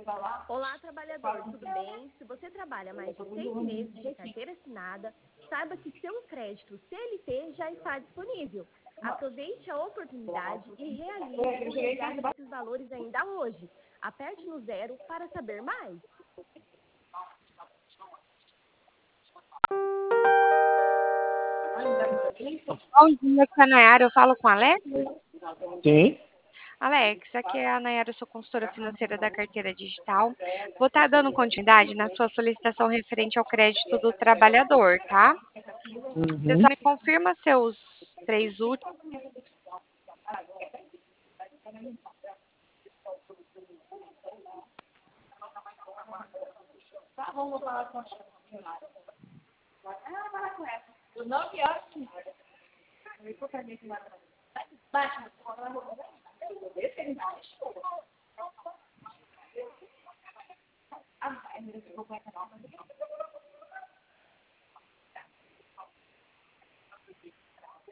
Olá, trabalhador, tudo bem? Se você trabalha mais de 6 meses de carteira assinada, saiba que seu crédito CLT já está disponível. Aproveite a oportunidade e realize o resgate desses valores ainda hoje. Aperte no 0 para saber mais. Bom dia, aqui é a Nayara, eu falo com a Alex. Sim. Alex, aqui é a Nayara, sou consultora financeira da carteira digital. Vou estar dando continuidade na sua solicitação referente ao crédito do trabalhador, tá? Você Uhum. só me confirma seus 3 últimos.